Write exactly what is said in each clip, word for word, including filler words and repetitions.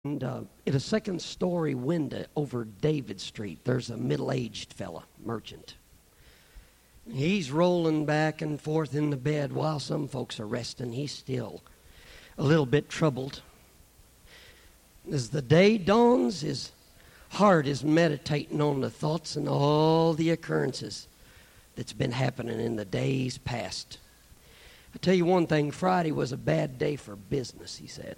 And uh, in a second-story window over David Street, there's a middle-aged fella, merchant. He's rolling back and forth in the bed while some folks are resting. He's still a little bit troubled. As the day dawns, his heart is meditating on the thoughts and all the occurrences that's been happening in the days past. I tell you one thing, Friday was a bad day for business, he said.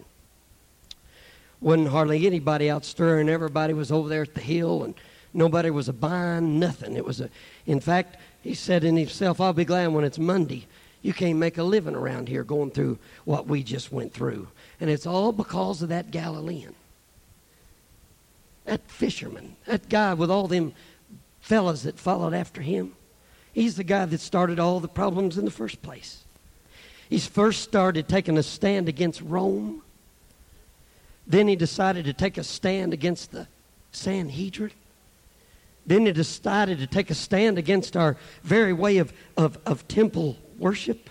Wasn't hardly anybody out stirring. Everybody was over there at the hill, and nobody was a buying nothing. It was a, in fact, he said in himself, I'll be glad when it's Monday. You can't make a living around here going through what we just went through. And it's all because of that Galilean. That fisherman, that guy with all them fellas that followed after him. He's the guy that started all the problems in the first place. He's first started taking a stand against Rome. Then he decided to take a stand against the Sanhedrin. Then he decided to take a stand against our very way of, of, of temple worship.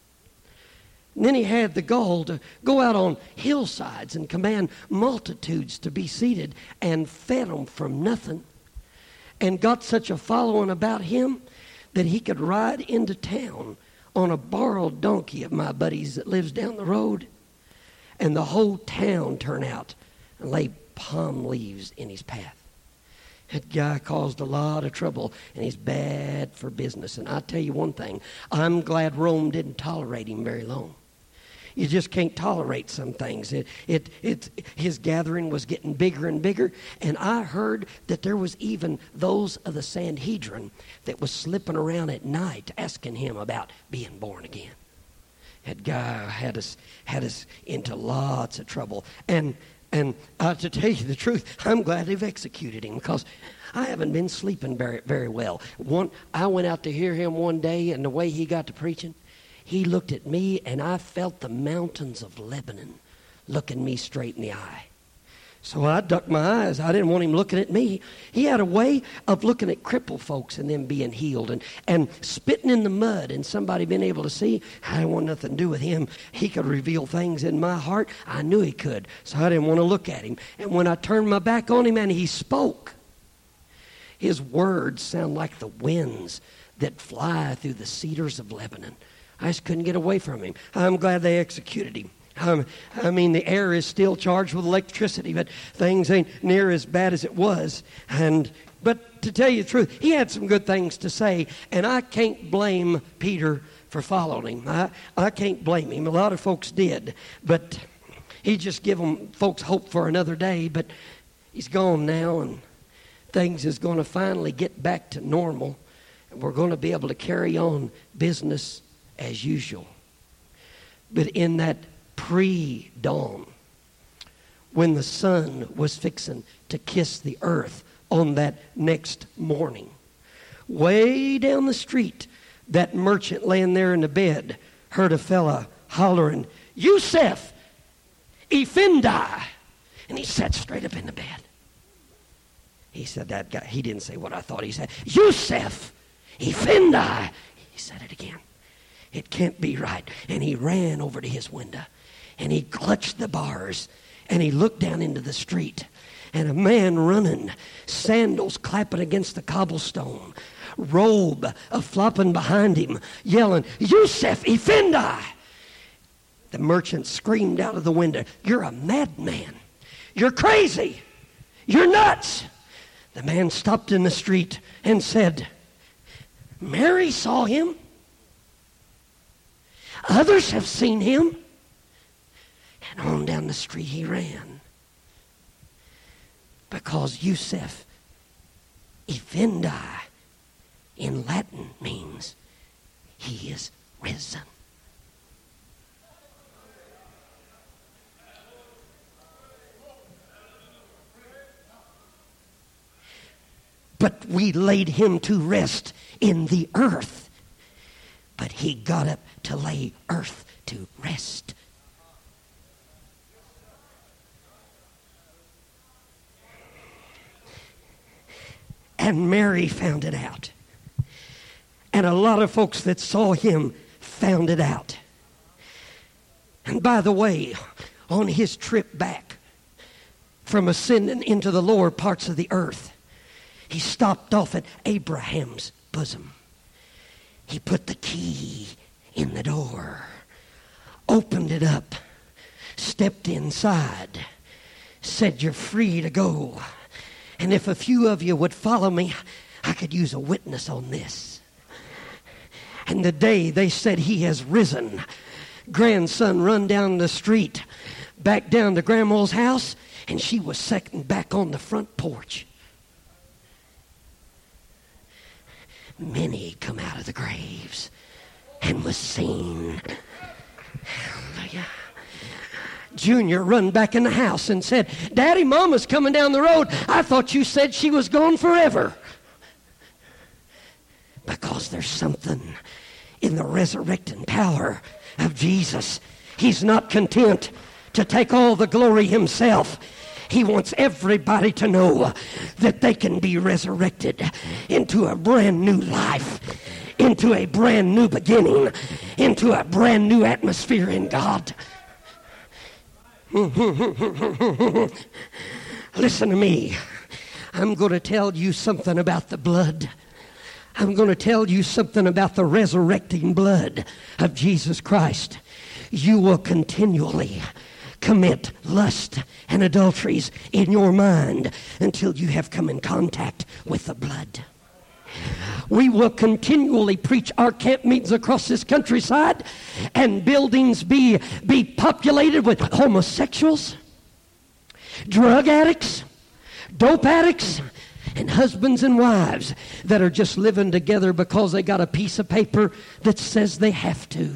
And then he had the gall to go out on hillsides and command multitudes to be seated and fed them from nothing. And got such a following about him that he could ride into town on a borrowed donkey of my buddy's that lives down the road. And the whole town turn out and lay palm leaves in his path. That guy caused a lot of trouble, and he's bad for business. And I tell you one thing, I'm glad Rome didn't tolerate him very long. You just can't tolerate some things. It, it, it, his gathering was getting bigger and bigger, and I heard that there was even those of the Sanhedrin that was slipping around at night asking him about being born again. That guy had us had us into lots of trouble. And and uh, to tell you the truth, I'm glad they've executed him because I haven't been sleeping very, very well. One, I went out to hear him one day, and the way he got to preaching, he looked at me, and I felt the mountains of Lebanon looking me straight in the eye. So I ducked my eyes. I didn't want him looking at me. He had a way of looking at crippled folks and them being healed and, and spitting in the mud and somebody being able to see. I didn't want nothing to do with him. He could reveal things in my heart. I knew he could, so I didn't want to look at him. And when I turned my back on him and he spoke, his words sound like the winds that fly through the cedars of Lebanon. I just couldn't get away from him. I'm glad they executed him. Um, I mean, the air is still charged with electricity, but things ain't near as bad as it was. And but to tell you the truth, he had some good things to say, and I can't blame Peter for following him. I, I can't blame him. A lot of folks did, but he just give them folks hope for another day. But he's gone now, and things is going to finally get back to normal, and we're going to be able to carry on business as usual. But in that pre-dawn, when the sun was fixing to kiss the earth on that next morning, way down the street, that merchant laying there in the bed heard a fella hollering, Yusef, Effendi. And he sat straight up in the bed. He said, that guy, he didn't say what I thought he said. Yusef, Effendi. He said it again. It can't be right. And he ran over to his window. And he clutched the bars, and he looked down into the street, and a man running, sandals clapping against the cobblestone, robe a flopping behind him, yelling, Yusef, Effendi! The merchant screamed out of the window, you're a madman. You're crazy. You're nuts. The man stopped in the street and said, Mary saw him. Others have seen him. And on down the street he ran. Because Yusef, Effendi, in Latin means he is risen. But we laid him to rest in the earth. But he got up to lay earth to rest. And Mary found it out. And a lot of folks that saw him found it out. And by the way, on his trip back, from ascending into the lower parts of the earth. He stopped off at Abraham's bosom. He put the key in the door, opened it up, stepped inside, said, "You're free to go. And if a few of you would follow me, I could use a witness on this." And the day they said he has risen, grandson run down the street, back down to Grandma's house, and she was sitting back on the front porch. Many come out of the graves and was seen. Hallelujah. Junior run back in the house and said, "Daddy, Mama's coming down the road. I thought you said she was gone forever." Because there's something in the resurrecting power of Jesus. He's not content to take all the glory himself. He wants everybody to know that they can be resurrected into a brand new life, into a brand new beginning, into a brand new atmosphere in God. Listen to me. I'm going to tell you something about the blood. I'm going to tell you something about the resurrecting blood of Jesus Christ. You will continually commit lust and adulteries in your mind until you have come in contact with the blood. We will continually preach our camp meetings across this countryside and buildings be, be populated with homosexuals, drug addicts, dope addicts, and husbands and wives that are just living together because they got a piece of paper that says they have to.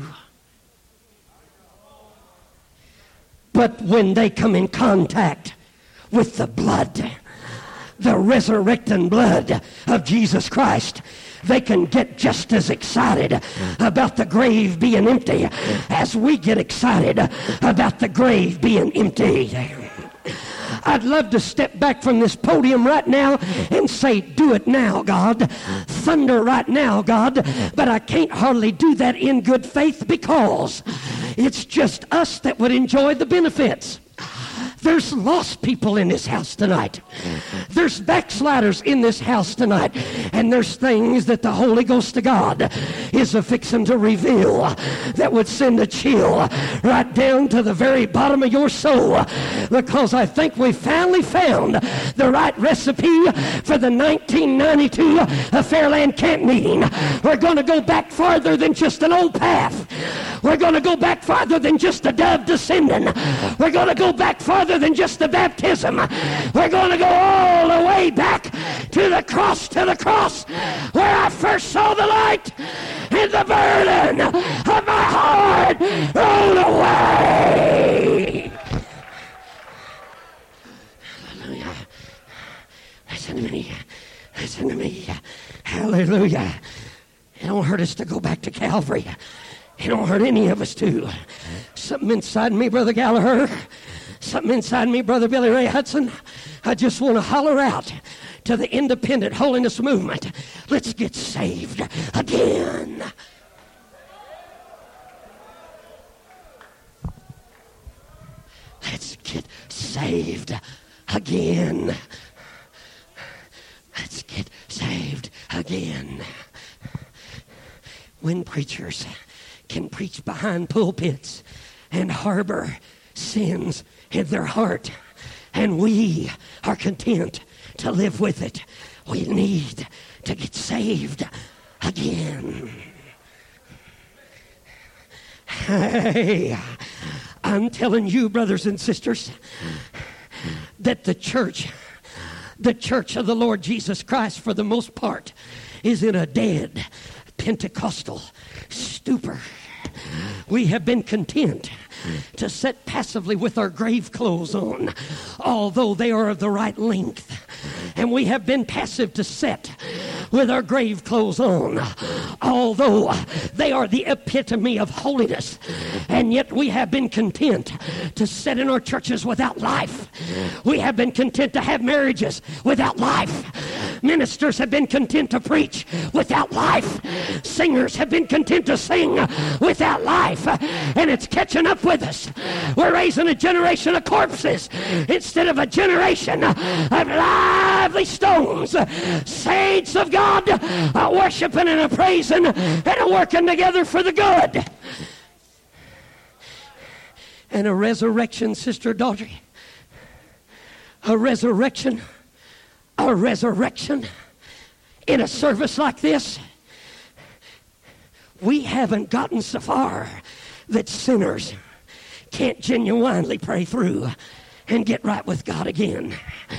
But when they come in contact with the blood, the resurrecting blood of Jesus Christ, they can get just as excited about the grave being empty as we get excited about the grave being empty. I'd love to step back from this podium right now and say, "Do it now, God. Thunder right now, God." But I can't hardly do that in good faith because it's just us that would enjoy the benefits. There's lost people in this house tonight. There's backsliders in this house tonight. And there's things that the Holy Ghost of God is a-fixing to reveal that would send a chill right down to the very bottom of your soul. Because I think we finally found the right recipe for the nineteen ninety-two Fairland Camp Meeting. We're going to go back farther than just an old path. We're going to go back farther than just a dove descending. We're going to go back farther than just the baptism. We're going to go all the way back to the cross, to the cross, where I first saw the light and the burden of my heart rolled away. Hallelujah. Listen to me. Listen to me. Hallelujah. It don't hurt us to go back to Calvary. It don't hurt any of us to. Something inside me, Brother Gallagher, something inside me, Brother Billy Ray Hudson, I just want to holler out to the independent holiness movement. Let's get saved again. Let's get saved again. Let's get saved again. When preachers can preach behind pulpits and harbor sins in their heart, and we are content to live with it, we need to get saved again. Hey, I'm telling you, brothers and sisters, that the church, the church of the Lord Jesus Christ, for the most part, is in a dead Pentecostal stupor. We have been content to sit passively with our grave clothes on, although they are of the right length. And we have been passive to sit with our grave clothes on, although they are the epitome of holiness. And yet we have been content to sit in our churches without life. We have been content to have marriages without life. Ministers have been content to preach without life. Singers have been content to sing without life. And it's catching up with us. We're raising a generation of corpses instead of a generation of lively stones. Saints of God are worshiping and are praising and are working together for the good. And a resurrection, Sister Daughtry. A resurrection. A resurrection in a service like this. We haven't gotten so far that sinners can't genuinely pray through and get right with God again.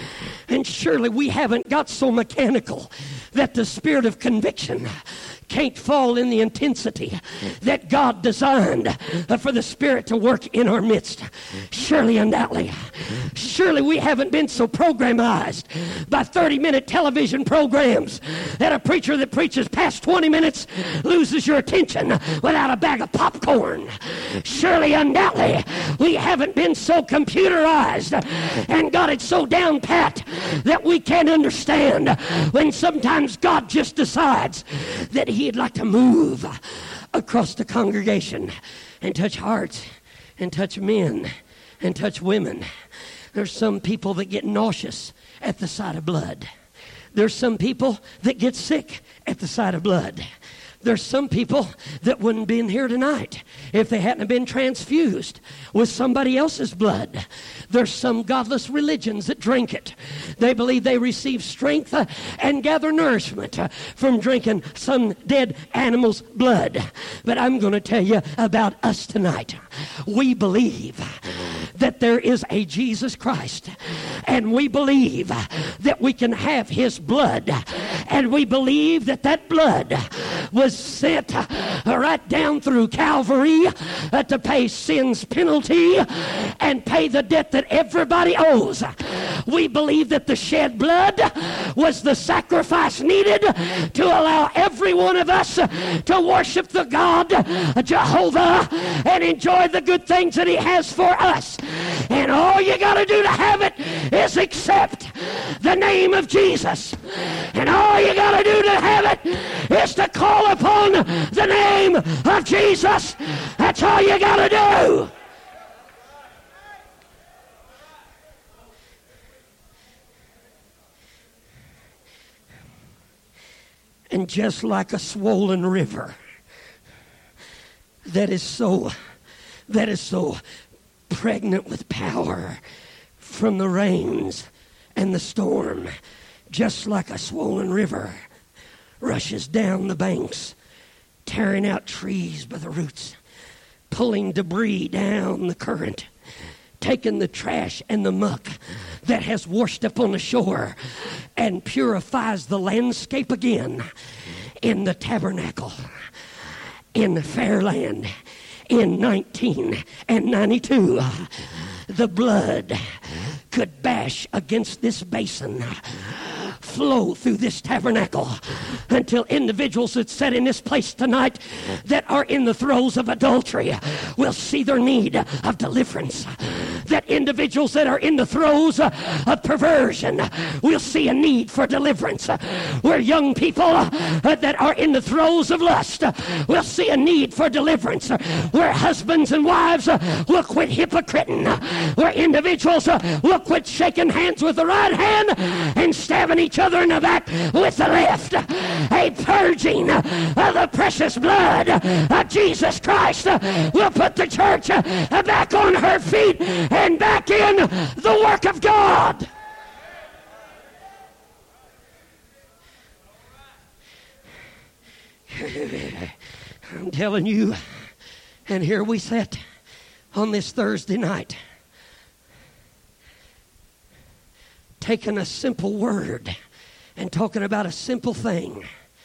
And surely we haven't got so mechanical that the spirit of conviction can't fall in the intensity that God designed for the Spirit to work in our midst. Surely, undoubtedly, surely we haven't been so programized by thirty-minute television programs that a preacher that preaches past twenty minutes loses your attention without a bag of popcorn. Surely, undoubtedly, we haven't been so computerized and got it so down pat that we can't understand when sometimes God just decides that he He'd like to move across the congregation and touch hearts and touch men and touch women. There's some people that get nauseous at the sight of blood. There's some people that get sick at the sight of blood. There's some people that wouldn't be in here tonight if they hadn't been transfused with somebody else's blood. There's some godless religions that drink it. They believe they receive strength uh, and gather nourishment uh, from drinking some dead animal's blood. But I'm going to tell you about us tonight. We believe that there is a Jesus Christ, and we believe that we can have his blood, and we believe that that blood was sent uh, right down through Calvary uh, to pay sin's penalty and pay the debt that everybody owes. We believe that the shed blood was the sacrifice needed to allow every one of us to worship the God uh, Jehovah and enjoy the good things that he has for us. And all you got to do to have it is accept the name of Jesus. And all you got to do to have it is to call upon the name of Jesus. That's all you got to do. And just like a swollen river that is so that is so pregnant with power from the rains and the storm, just like a swollen river rushes down the banks, tearing out trees by the roots, pulling debris down the current, taking the trash and the muck that has washed up on the shore and purifies the landscape again. In the tabernacle, in the Fairland, in nineteen ninety-two, the blood could bash against this basin, flow through this tabernacle until individuals that sat in this place tonight that are in the throes of adultery will see their need of deliverance. That individuals that are in the throes of perversion will see a need for deliverance. Where young people that are in the throes of lust will see a need for deliverance. Where husbands and wives will quit hypocriting. Where individuals will quit shaking hands with the right hand and stabbing each other in the back with the left. A purging of the precious blood of Jesus Christ will put the church back on her feet and back in the work of God. I'm telling you, and here we sit on this Thursday night, taking a simple word and talking about a simple thing.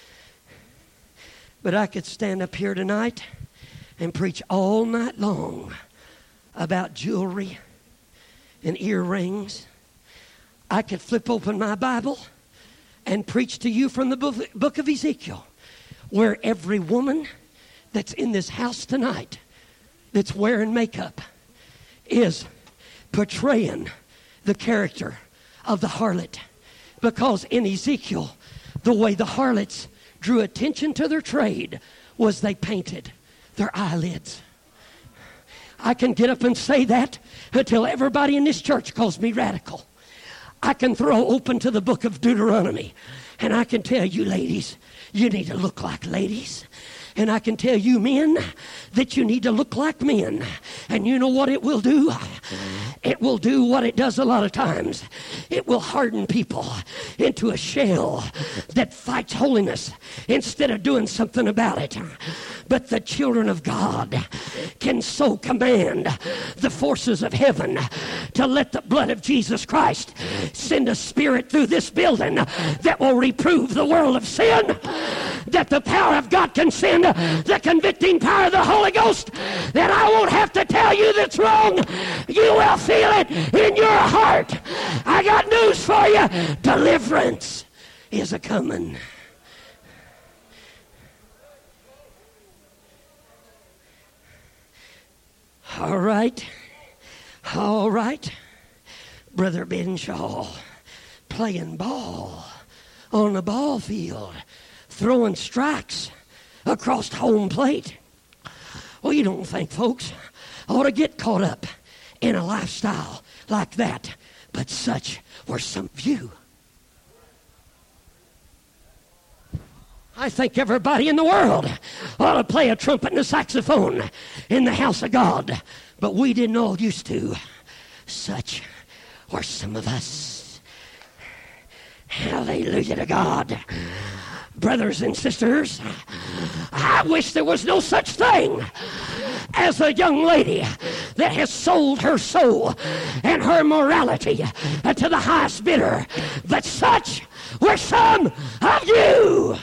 But I could stand up here tonight and preach all night long about jewelry and earrings. I could flip open my Bible and preach to you from the book of Ezekiel, where every woman that's in this house tonight that's wearing makeup is portraying the character of the harlot. Because in Ezekiel, the way the harlots drew attention to their trade was they painted their eyelids. I can get up and say that until everybody in this church calls me radical. I can throw open to the book of Deuteronomy, and I can tell you, ladies, you need to look like ladies. And I can tell you, men, that you need to look like men. And you know what it will do? It will do what it does a lot of times. It will harden people into a shell that fights holiness instead of doing something about it. But the children of God can so command the forces of heaven to let the blood of Jesus Christ send a spirit through this building that will reprove the world of sin, that the power of God can send the convicting power of the Holy Ghost, that I won't have to tell you that's wrong. You will feel it in your heart. I got news for you. Deliverance is a coming. All right. All right. Brother Ben Shaw playing ball on the ball field, throwing strikes across home plate. Well, you don't think folks ought to get caught up in a lifestyle like that, but such were some of you. I think everybody in the world ought to play a trumpet and a saxophone in the house of God, but we didn't all used to. Such were some of us. Hallelujah to God. Brothers and sisters, I wish there was no such thing as a young lady that has sold her soul and her morality to the highest bidder, but such were some of you.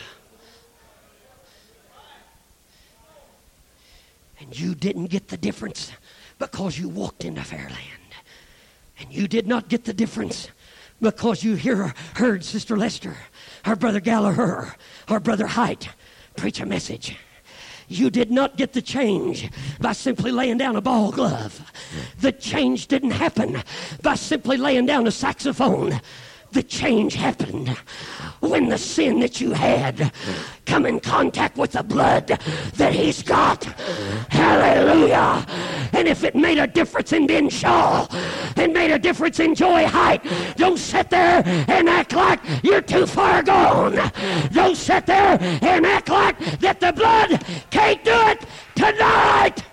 And you didn't get the difference because you walked into Fairland. And you did not get the difference because you hear, heard Sister Lester, our Brother Gallagher, our Brother Height preach a message. You did not get the change by simply laying down a ball glove. The change didn't happen by simply laying down a saxophone. The change happened when the sin that you had come in contact with the blood that he's got. Hallelujah. And if it made a difference in Ben Shaw and made a difference in Joey Height, don't sit there and act like you're too far gone. Don't sit there and act like that the blood can't do it tonight.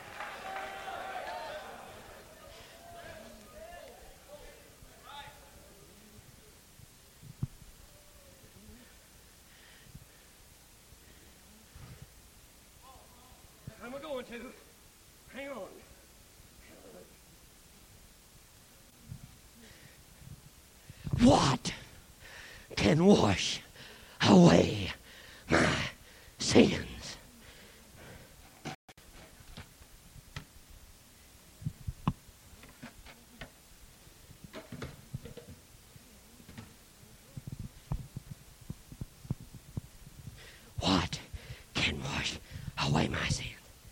To. Hang on. What can wash away my sins? What can wash away my sins?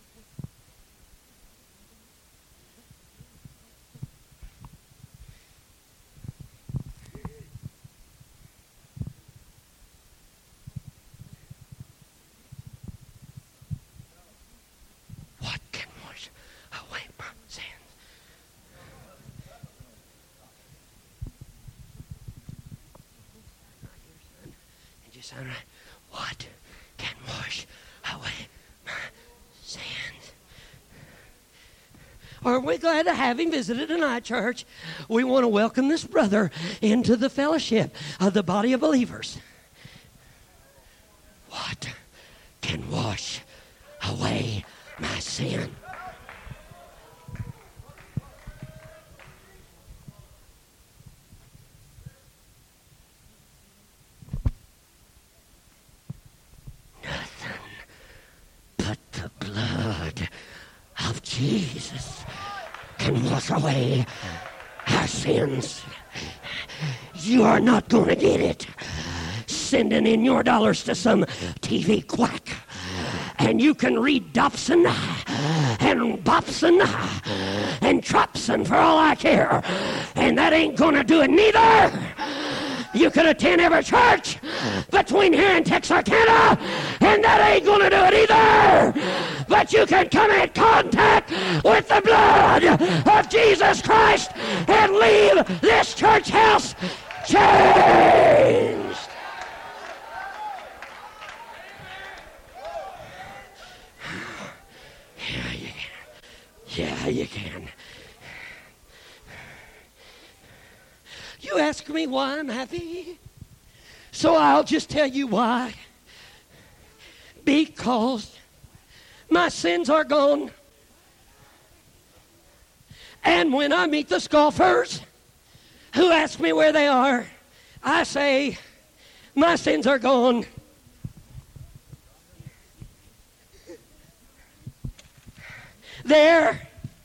All right. What can wash away my sins? Aren't we glad to have him visited tonight, church? We want to welcome this brother into the fellowship of the body of believers. What can wash away my sin? Jesus can wash away our sins. You are not going to get it sending in your dollars to some T V quack. And you can read Dobson and Bobson and Tropson for all I care. And that ain't going to do it neither. You could attend every church between here and Texarkana, and that ain't going to do it either. But you can come in contact with the blood of Jesus Christ and leave this church house changed. Yeah, you can. Yeah, you can. You ask me why I'm happy, so I'll just tell you why. Because my sins are gone. And when I meet the scoffers who ask me where they are, I say, my sins are gone. There.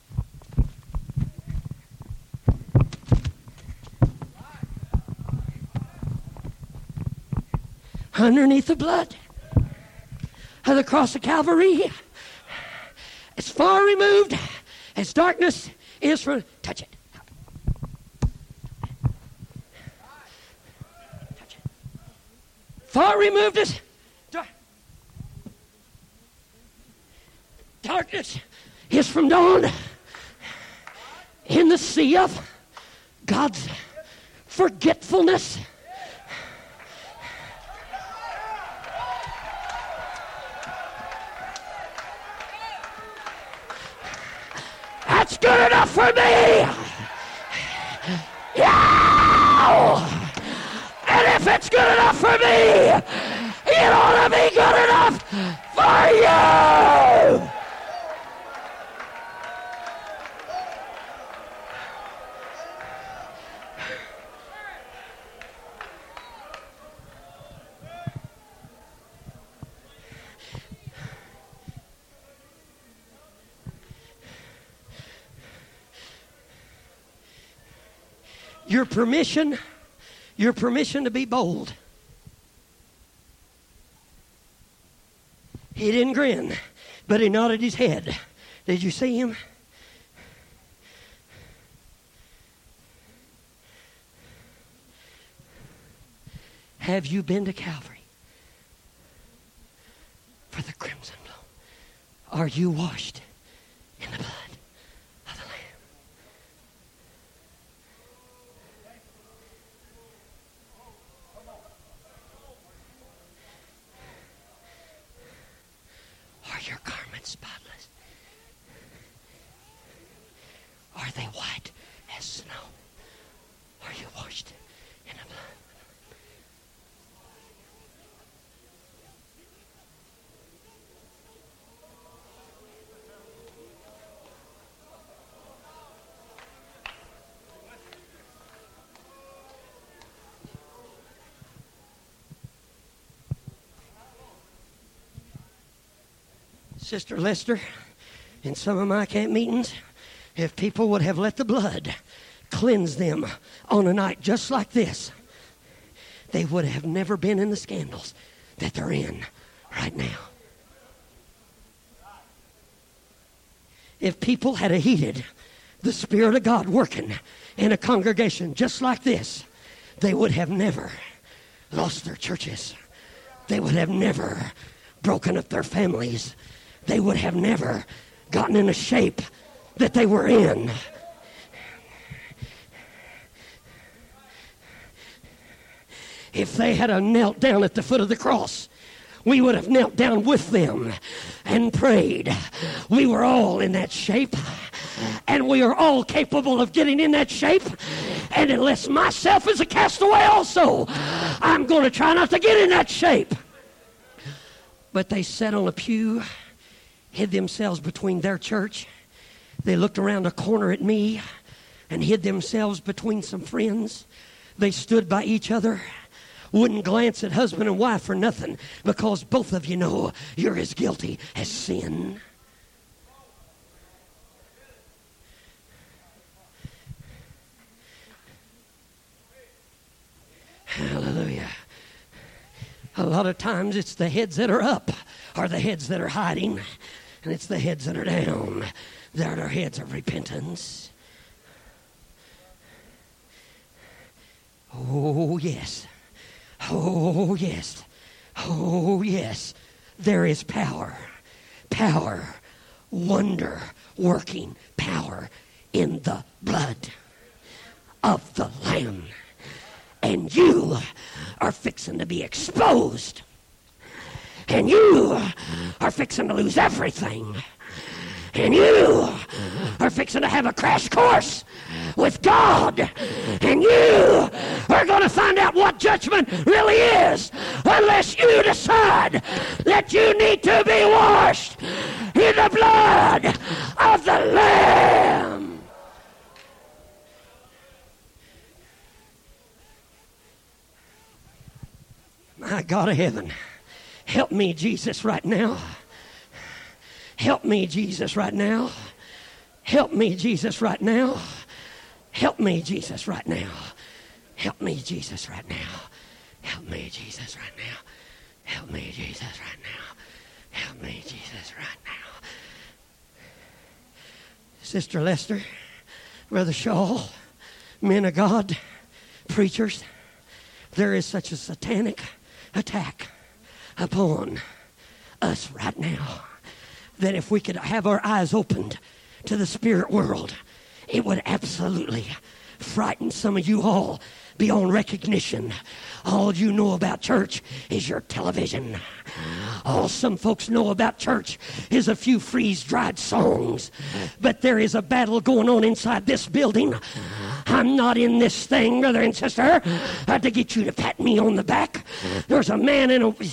Underneath the blood of the cross of Calvary, as far removed as darkness is from... Touch it. Touch it. Far removed as... Dar- darkness is from dawn. In the sea of God's forgetfulness. That's good enough for me. Yeah. And if it's good enough for me, it ought to be good enough for you. Your permission, your permission to be bold. He didn't grin, but he nodded his head. Did you see him? Have you been to Calvary for the crimson flow? Are you washed in the blood? Your garments spotless? Are they white as snow? Are you washed in the blood? Sister Lester, in some of my camp meetings, if people would have let the blood cleanse them on a night just like this, they would have never been in the scandals that they're in right now. If people had heeded the Spirit of God working in a congregation just like this, they would have never lost their churches. They would have never broken up their families. They would have never gotten in the shape that they were in. If they had a knelt down at the foot of the cross, we would have knelt down with them and prayed. We were all in that shape, and we are all capable of getting in that shape. And unless myself is a castaway also, I'm going to try not to get in that shape. But they sat on a pew, hid themselves between their church. They looked around a corner at me and hid themselves between some friends. They stood by each other, wouldn't glance at husband and wife for nothing, because both of you know you're as guilty as sin. Hallelujah. A lot of times it's the heads that are up or the heads that are hiding. And it's the heads that are down that are heads of repentance. Oh, Oh, yes. Oh, yes. Oh, yes. There is power. Power. Wonder working power in the blood of the Lamb. And you are fixing to be exposed. And you are fixing to lose everything. And you are fixing to have a crash course with God. And you are going to find out what judgment really is unless you decide that you need to be washed in the blood of the Lamb. My God of heaven, help me, Jesus, right now. Help me, Jesus, right now. Help me, Jesus, right now. Help me, Jesus, right now. Help me, Jesus, right now. Help me, Jesus, right now. Help me, Jesus, right now. Help me, Jesus, right now. Sister Lester, Brother Shaw, men of God, preachers, there is such a satanic attack upon us right now that if we could have our eyes opened to the spirit world, it would absolutely frighten some of you all beyond recognition. All you know about church is your television. All some folks know about church is a few freeze-dried songs. But there is a battle going on inside this building. I'm not in this thing, brother and sister, uh, to get you to pat me on the back. There's a man in a...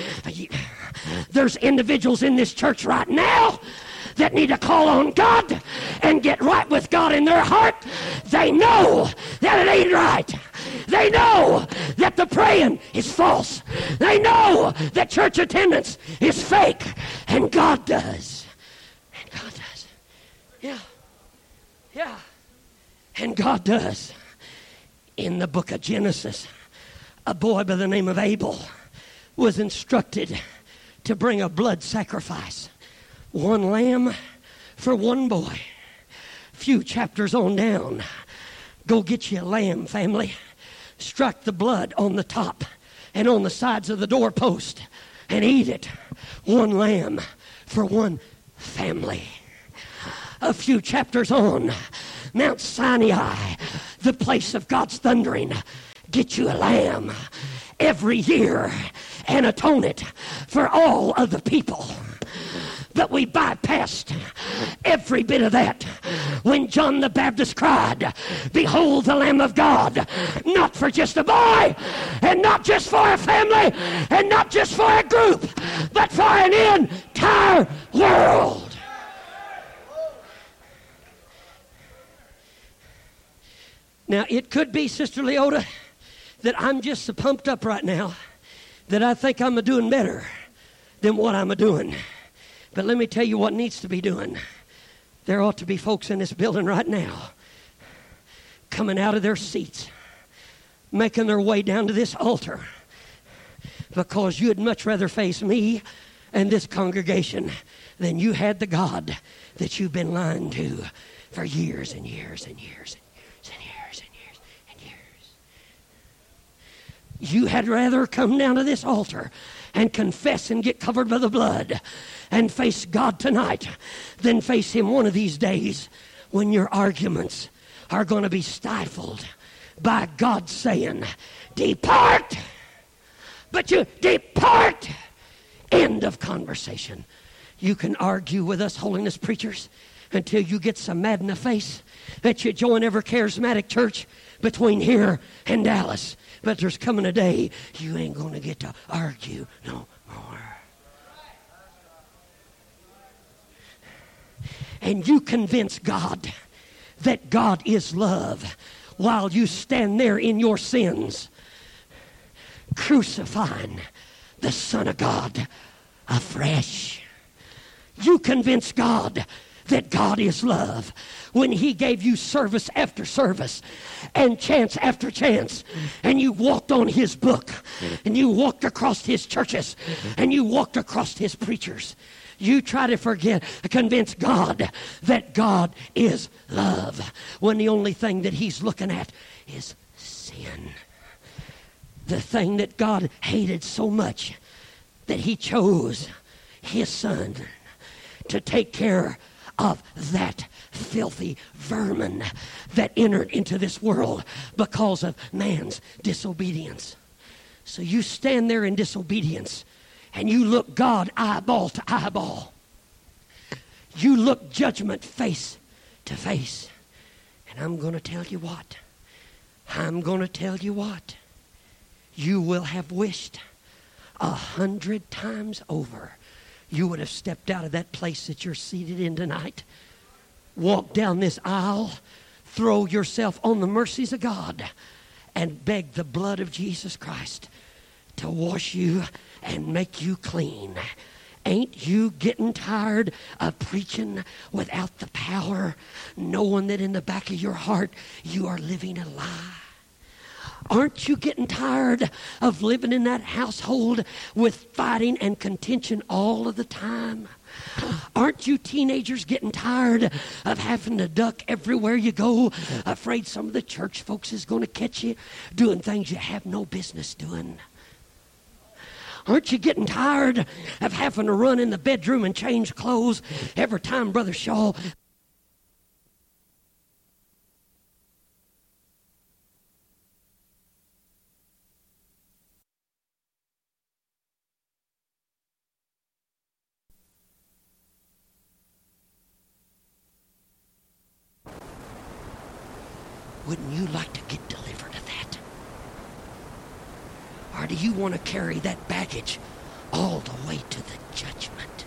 There's individuals in this church right now that need to call on God and get right with God in their heart. They know that it ain't right. They know that the praying is false. They know that church attendance is fake. And God does. And God does. Yeah. Yeah. And God does. In the book of Genesis, a boy by the name of Abel was instructed to bring a blood sacrifice. One lamb for one boy. Few chapters on down. Go get you a lamb, family. Strike the blood on the top and on the sides of the doorpost and eat it. One lamb for one family. A few chapters on, Mount Sinai, the place of God's thundering. Get you a lamb every year and atone it for all of the people. But we bypassed every bit of that when John the Baptist cried, "Behold the Lamb of God," not for just a boy, and not just for a family, and not just for a group, but for an entire world. Now, it could be, Sister Leota, that I'm just so pumped up right now that I think I'm a-doing better than what I'm a-doing. But let me tell you what needs to be doing. There ought to be folks in this building right now coming out of their seats, making their way down to this altar, because you'd much rather face me and this congregation than you had the God that you've been lying to for years and years and years and years and years and years and years. You had rather come down to this altar and confess and get covered by the blood and face God tonight than face him one of these days when your arguments are going to be stifled by God saying, "Depart." But you depart. End of conversation. You can argue with us holiness preachers until you get so mad in the face that you join every charismatic church between here and Dallas. But there's coming a day you ain't going to get to argue no more. And you convince God that God is love while you stand there in your sins, crucifying the Son of God afresh. You convince God that God is love when he gave you service after service and chance after chance, and you walked on his book, and you walked across his churches, and you walked across his preachers. You try to forget, convince God that God is love when the only thing that he's looking at is sin. the thing that God hated so much that he chose his son to take care of that filthy vermin that entered into this world because of man's disobedience. So you stand there in disobedience and you look God eyeball to eyeball. You look judgment face to face. And I'm going to tell you what. I'm going to tell you what. You will have wished a hundred times over you would have stepped out of that place that you're seated in tonight, walk down this aisle, throw yourself on the mercies of God, and beg the blood of Jesus Christ to wash you and make you clean. Ain't you getting tired of preaching without the power, knowing that in the back of your heart you are living a lie? Aren't you getting tired of living in that household with fighting and contention all of the time? Aren't you teenagers getting tired of having to duck everywhere you go, afraid some of the church folks is going to catch you doing things you have no business doing? Aren't you getting tired of having to run in the bedroom and change clothes every time Brother Shaw Wouldn't you like to get delivered of that? Or do you want to carry that baggage all the way to the judgment?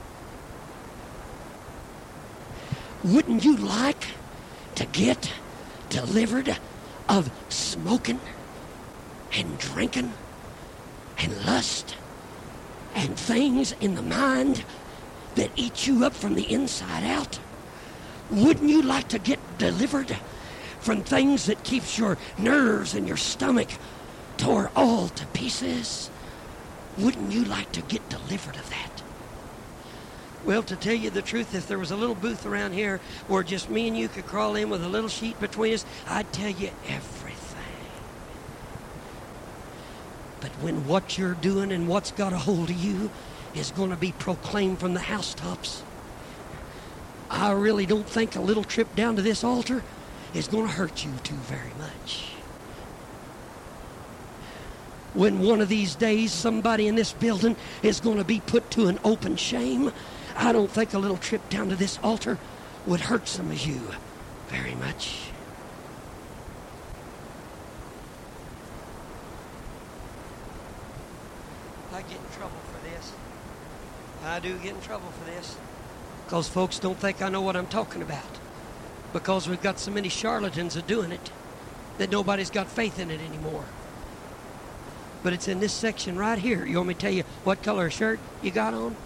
Wouldn't you like to get delivered of smoking and drinking and lust and things in the mind that eat you up from the inside out? Wouldn't you like to get delivered from things that keeps your nerves and your stomach tore all to pieces? Wouldn't you like to get delivered of that? Well, to tell you the truth, if there was a little booth around here where just me and you could crawl in with a little sheet between us, I'd tell you everything. But when what you're doing and what's got a hold of you is going to be proclaimed from the housetops, I really don't think a little trip down to this altar is going to hurt you too very much. When one of these days somebody in this building is going to be put to an open shame, I don't think a little trip down to this altar would hurt some of you very much. I get in trouble for this. I do get in trouble for this. Because folks don't think I know what I'm talking about. Because we've got so many charlatans of doing it that nobody's got faith in it anymore. But it's in this section right here. You want me to tell you what color shirt you got on?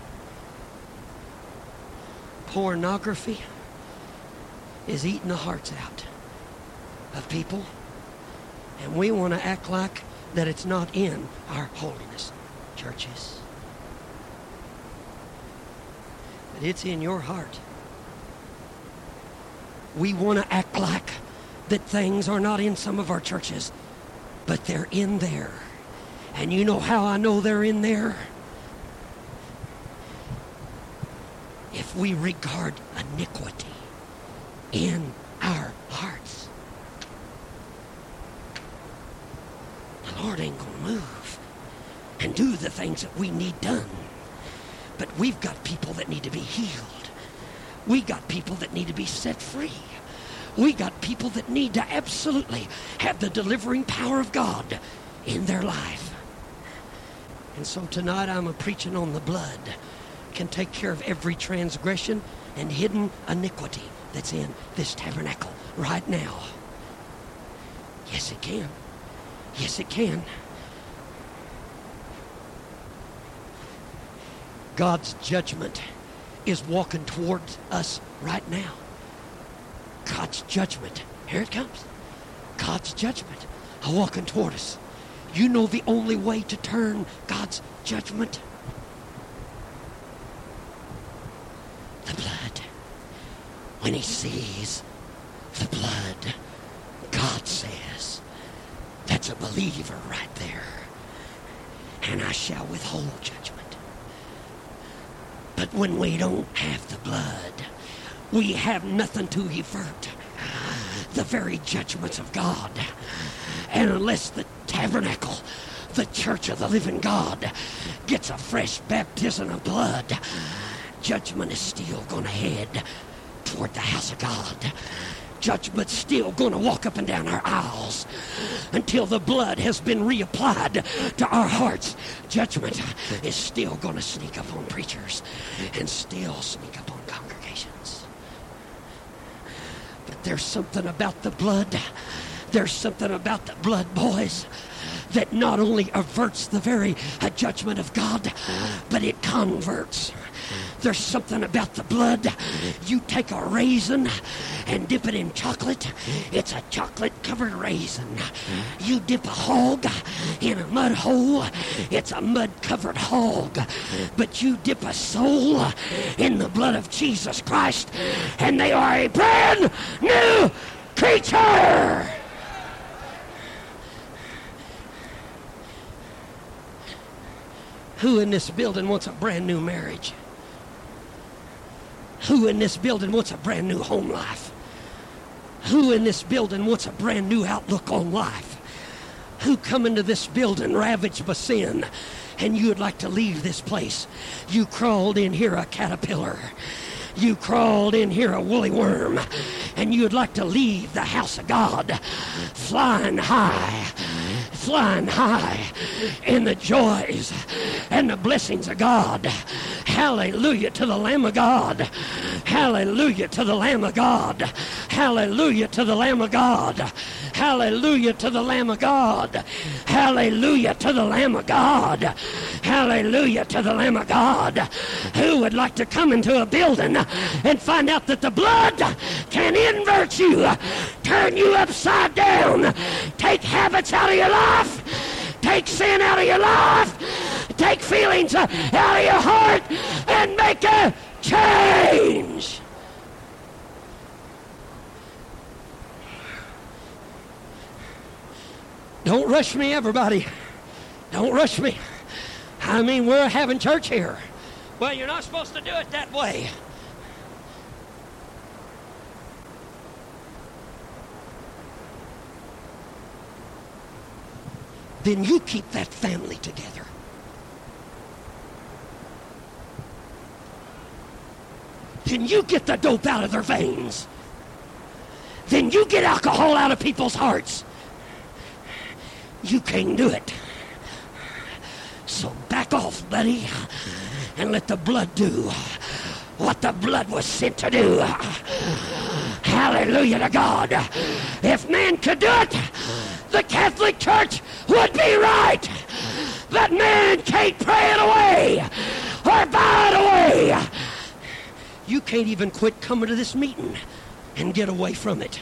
Pornography is eating the hearts out of people. And we want to act like that it's not in our holiness churches. But it's in your heart. We want to act like that things are not in some of our churches, but they're in there. And you know how I know they're in there? If we regard iniquity in our hearts, the Lord ain't going to move and do the things that we need done. But we've got people that need to be healed. We got people that need to be set free. We got people that need to absolutely have the delivering power of God in their life. And so tonight I'm a preaching on the blood can take care of every transgression and hidden iniquity that's in this tabernacle right now. Yes, it can. Yes, it can. God's judgment is walking towards us right now. God's judgment. Here it comes. God's judgment are walking toward us. You know the only way to turn God's judgment? The blood. When he sees the blood, God says, that's a believer right there. and I shall withhold judgment. But when we don't have the blood, we have nothing to avert the very judgments of God. And unless the tabernacle, the church of the living God, gets a fresh baptism of blood, judgment is still going to head toward the house of God. Judgment's still going to walk up and down our aisles until the blood has been reapplied to our hearts. Judgment is still going to sneak up on preachers and still sneak up on congregations. But there's something about the blood. There's something about the blood, boys, that not only averts the very uh, judgment of God, but it converts. There's something about the blood. You take a raisin and dip it in chocolate. It's a chocolate-covered raisin. You dip a hog in a mud hole. It's a mud-covered hog. But you dip a soul in the blood of Jesus Christ, and they are a brand new creature. Who in this building wants a brand new marriage? Who in this building wants a brand new home life? Who in this building wants a brand new outlook on life? Who come into this building ravaged by sin and you would like to leave this place? You crawled in here a caterpillar. You crawled in here a woolly worm, and you'd like to leave the house of God flying high, flying high in the joys and the blessings of God. Hallelujah to the Lamb of God. Hallelujah to the Lamb of God. Hallelujah to the Lamb of God. Hallelujah to the Lamb of God. Hallelujah to the Lamb of God. Hallelujah to the Lamb of God. Who would like to come into a building and find out that the blood can invert you, turn you upside down, take habits out of your life, take sin out of your life, take feelings out of your heart, and make a change? Don't rush me, everybody. Don't rush me. I mean, we're having church here. Well, you're not supposed to do it that way. Then you keep that family together. Then you get the dope out of their veins. Then you get alcohol out of people's hearts. You can't do it. So back off, buddy, and let the blood do what the blood was sent to do. Hallelujah to God. If man could do it, the Catholic Church would be right. But man can't pray it away or buy it away. You can't even quit coming to this meeting and get away from it.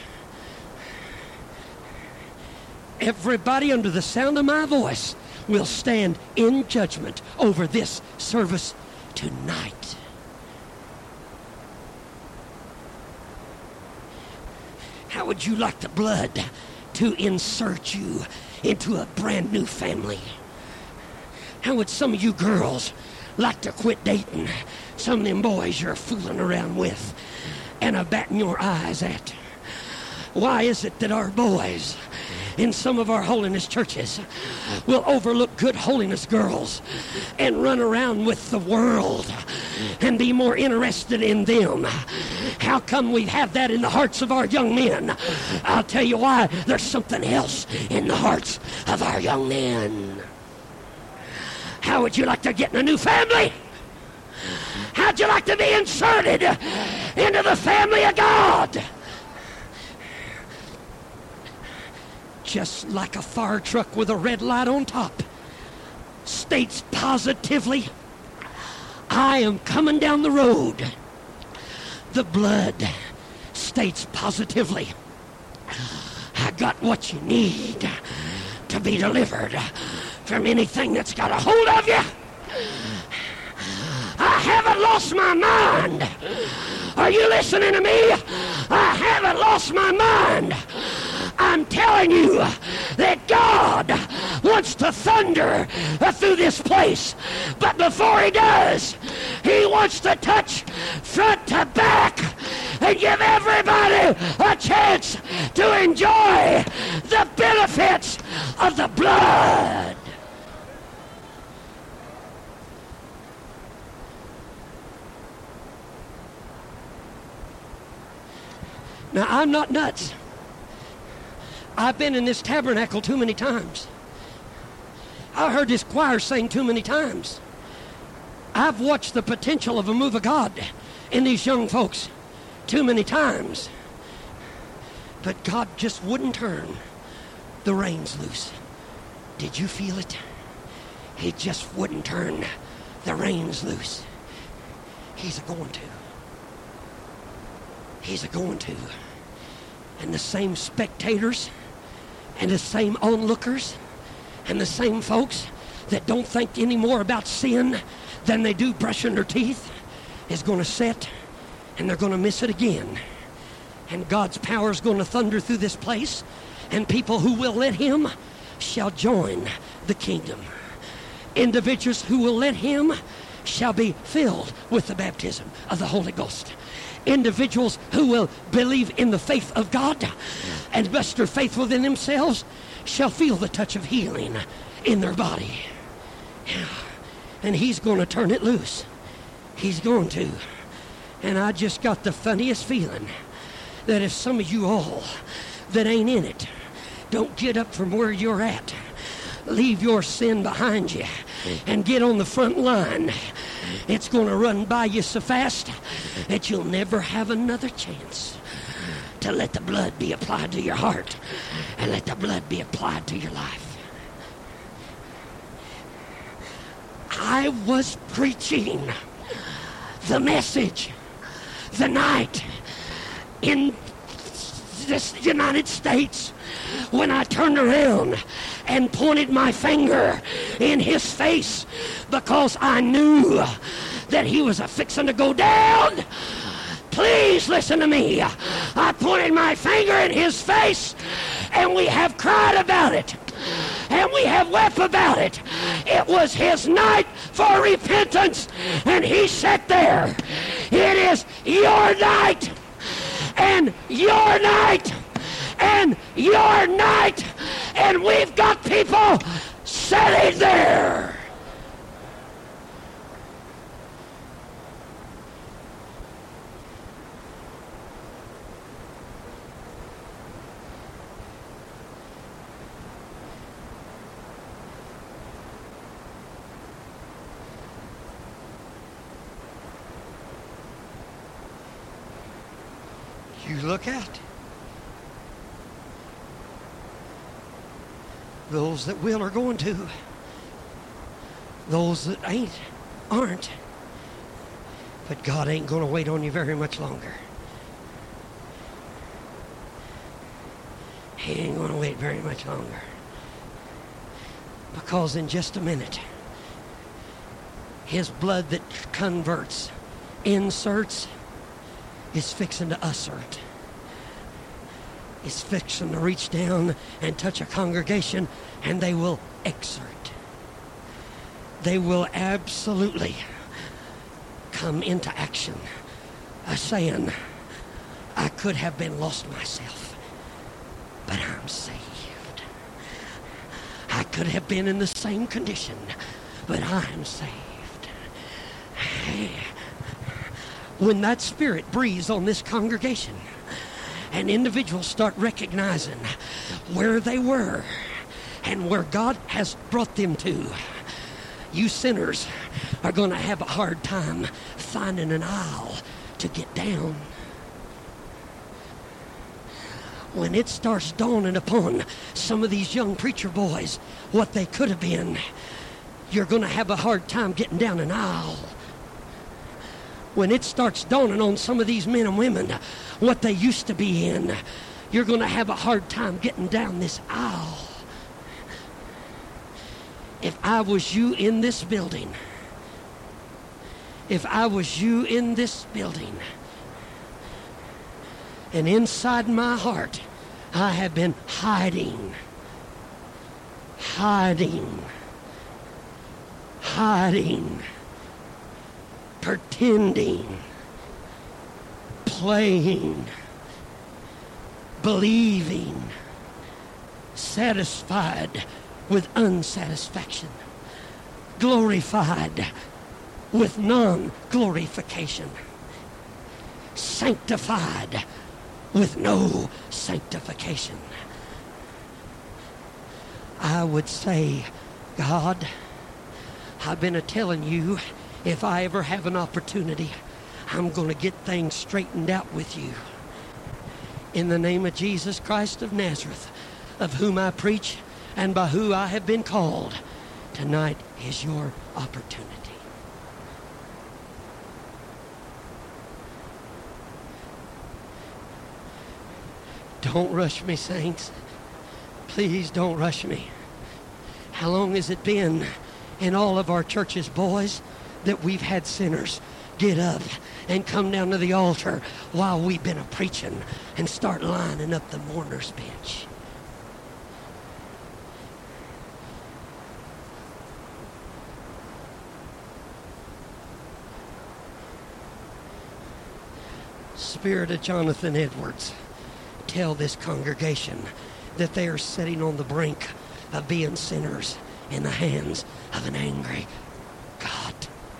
Everybody under the sound of my voice will stand in judgment over this service tonight. How would you like the blood to insert you into a brand new family? How would some of you girls like to quit dating some of them boys you're fooling around with and are batting your eyes at? Why is it that our boys in some of our holiness churches will overlook good holiness girls and run around with the world and be more interested in them? How come we have that in the hearts of our young men? I'll tell you why. There's something else in the hearts of our young men. How would you like to get in a new family? How'd you like to be inserted into the family of God? Just like a fire truck with a red light on top states positively, I am coming down the road. The blood states positively, I got what you need to be delivered from anything that's got a hold of you. I haven't lost my mind. Are you listening to me? I haven't lost my mind. I'm telling you that God wants to thunder through this place. But before he does, he wants to touch front to back and give everybody a chance to enjoy the benefits of the blood. Now, I'm not nuts. I've been in this tabernacle too many times. I heard this choir sing too many times. I've watched the potential of a move of God in these young folks too many times. But God just wouldn't turn the reins loose. Did you feel it? He just wouldn't turn the reins loose. He's a-going to. He's a-going to. And the same spectators and the same onlookers and the same folks that don't think any more about sin than they do brushing their teeth is going to sit and they're going to miss it again. And God's power is going to thunder through this place, and people who will let him shall join the kingdom. Individuals who will let him shall be filled with the baptism of the Holy Ghost. Individuals who will believe in the faith of God and muster faith within themselves shall feel the touch of healing in their body. And he's going to turn it loose. He's going to. And I just got the funniest feeling that if some of you all that ain't in it don't get up from where you're at, leave your sin behind you, and get on the front line, it's going to run by you so fast that you'll never have another chance to let the blood be applied to your heart and let the blood be applied to your life. I was preaching the message the night in this United States when I turned around and pointed my finger in his face because I knew that he was a-fixing to go down. Please listen to me. I pointed my finger in his face, and we have cried about it, and we have wept about it. It was his night for repentance, and he sat there. It is your night, and your night, and your night, and we've got people sitting there. You look out. Those that will are going to. Those that ain't, aren't. But God ain't going to wait on you very much longer. He ain't going to wait very much longer. Because in just a minute, his blood that converts, inserts, is fixing to assert. It's fixing to reach down and touch a congregation, and they will exert. They will absolutely come into action, uh, saying, I could have been lost myself, but I'm saved. I could have been in the same condition, but I'm saved. When that Spirit breathes on this congregation, and individuals start recognizing where they were and where God has brought them to, you sinners are going to have a hard time finding an aisle to get down. When it starts dawning upon some of these young preacher boys what they could have been, you're going to have a hard time getting down an aisle. When it starts dawning on some of these men and women what they used to be in, you're going to have a hard time getting down this aisle. If I was you in this building, if I was you in this building, and inside my heart, I have been hiding, hiding, hiding, pretending, playing, believing, satisfied with unsatisfaction, glorified with non-glorification, sanctified with no sanctification. I would say, God, I've been a-telling you, if I ever have an opportunity, I'm going to get things straightened out with you. In the name of Jesus Christ of Nazareth, of whom I preach and by who I have been called, tonight is your opportunity. Don't rush me, saints. Please don't rush me. How long has it been in all of our churches, boys, that we've had sinners get up and come down to the altar while we've been a preaching and start lining up the mourner's bench? Spirit of Jonathan Edwards, tell this congregation that they are sitting on the brink of being sinners in the hands of an angry God.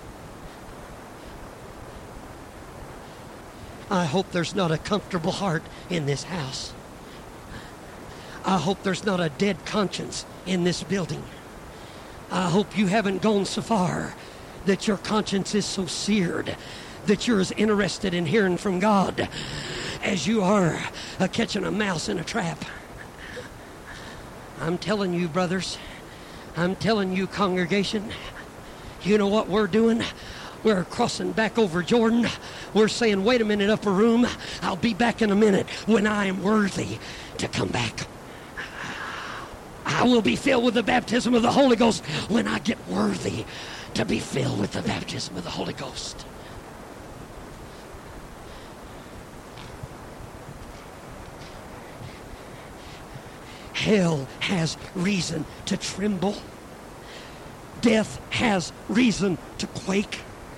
I hope there's not a comfortable heart in this house. I hope there's not a dead conscience in this building. I hope you haven't gone so far that your conscience is so seared that you're as interested in hearing from God as you are uh, catching a mouse in a trap. I'm telling you, brothers, I'm telling you, congregation, you know what we're doing? We're crossing back over Jordan. We're saying, wait a minute, upper room, I'll be back in a minute when I am worthy to come back. I will be filled with the baptism of the Holy Ghost when I get worthy to be filled with the baptism of the Holy Ghost. Hell has reason to tremble. Death has reason to quake.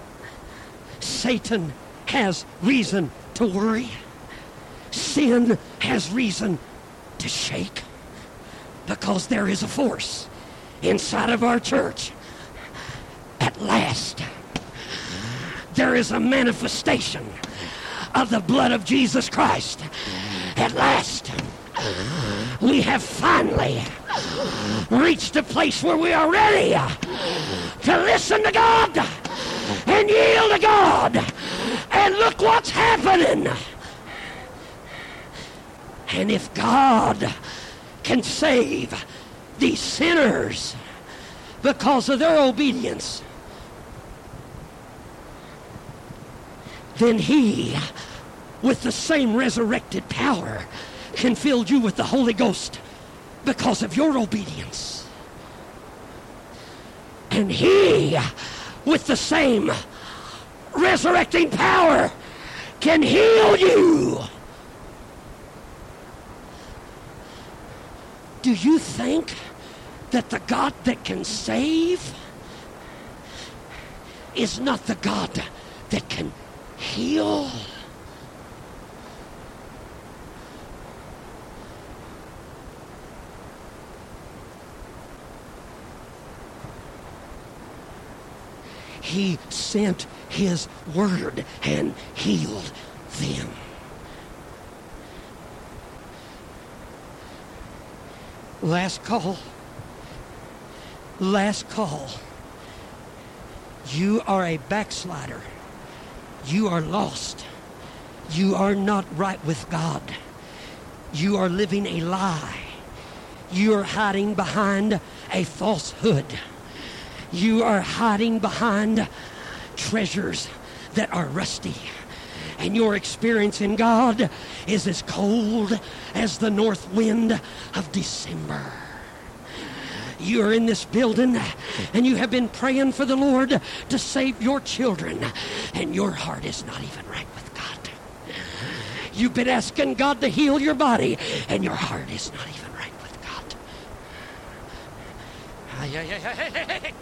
Satan has reason to worry. Sin has reason to shake. Because there is a force inside of our church. At last, there is a manifestation of the blood of Jesus Christ. At last, we have finally reached a place where we are ready to listen to God and yield to God. And look what's happening. And if God can save these sinners because of their obedience, then He, with the same resurrected power, can fill you with the Holy Ghost because of your obedience. And He, with the same resurrecting power, can heal you. Do you think that the God that can save is not the God that can heal? He sent His word and healed them. Last call. Last call. You are a backslider. You are lost. You are not right with God. You are living a lie. You are hiding behind a falsehood. You are hiding behind treasures that are rusty. And your experience in God is as cold as the north wind of December. You are in this building and you have been praying for the Lord to save your children, and your heart is not even right with God. You've been asking God to heal your body, and your heart is not even right with God. Ay, ay, ay, ay, ay, ay.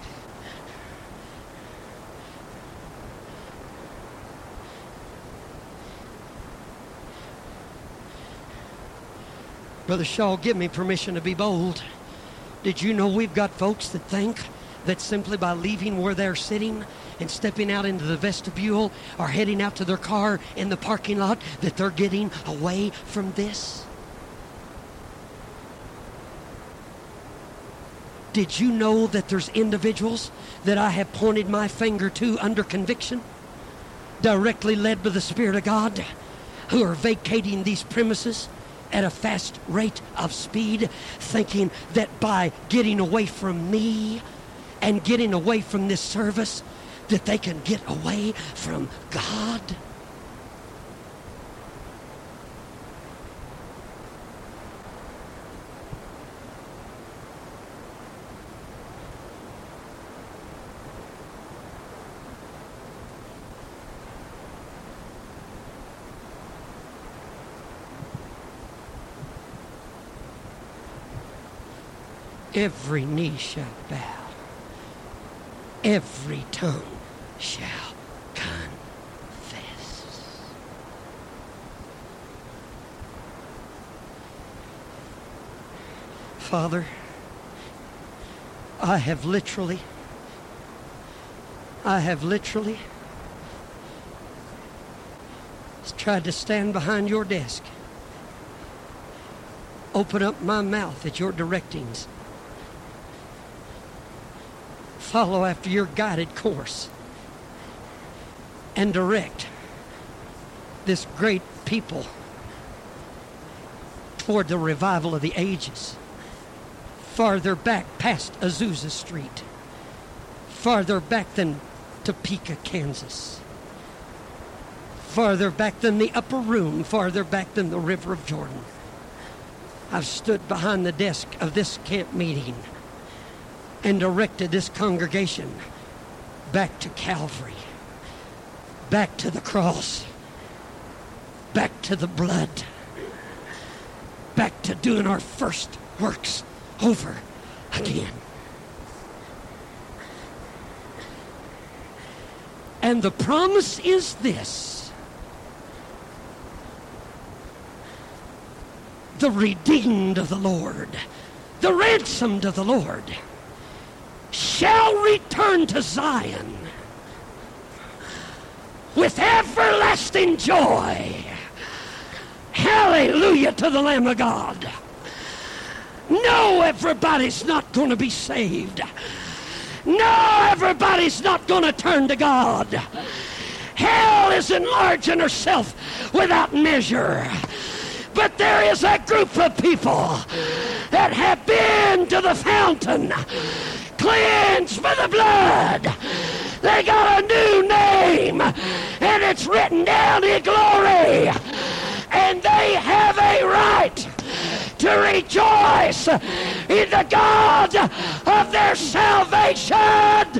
Brother Shaw, give me permission to be bold. Did you know we've got folks that think that simply by leaving where they're sitting and stepping out into the vestibule or heading out to their car in the parking lot that they're getting away from this? Did you know that there's individuals that I have pointed my finger to under conviction, directly led by the Spirit of God, who are vacating these premises at a fast rate of speed, thinking that by getting away from me and getting away from this service, that they can get away from God? Every knee shall bow. Every tongue shall confess. Father, I have literally, I have literally tried to stand behind your desk, open up my mouth at your directings, follow after your guided course, and direct this great people toward the revival of the ages, farther back past Azusa Street, farther back than Topeka, Kansas, farther back than the upper room, farther back than the River of Jordan. I've stood behind the desk of this camp meeting and directed this congregation back to Calvary, back to the cross, back to the blood, back to doing our first works over again. And the promise is this: the redeemed of the Lord, the ransomed of the Lord, shall return to Zion with everlasting joy. Hallelujah to the Lamb of God. No, everybody's not going to be saved. No, everybody's not going to turn to God. Hell is enlarging herself without measure. But there is a group of people that have been to the fountain, cleansed by the blood. They got a new name, and it's written down in glory. And they have a right to rejoice in the God of their salvation.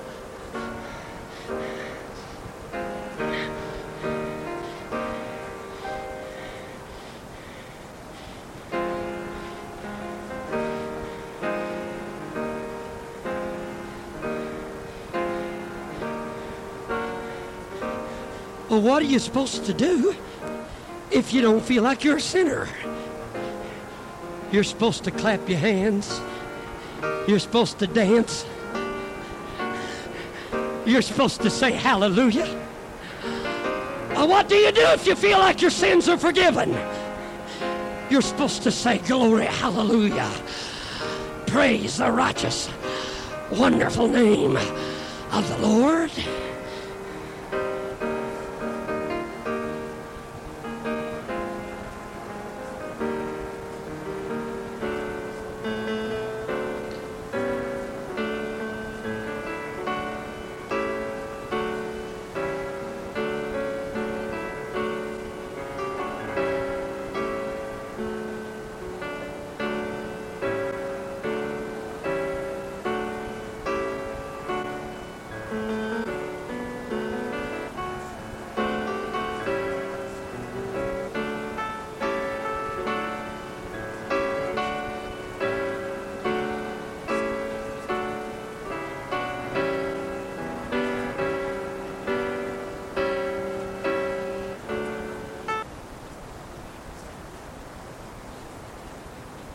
Well, what are you supposed to do if you don't feel like you're a sinner? You're supposed to clap your hands. You're supposed to dance. You're supposed to say hallelujah. Well, what do you do if you feel like your sins are forgiven? You're supposed to say glory, hallelujah. Praise the righteous, wonderful name of the Lord.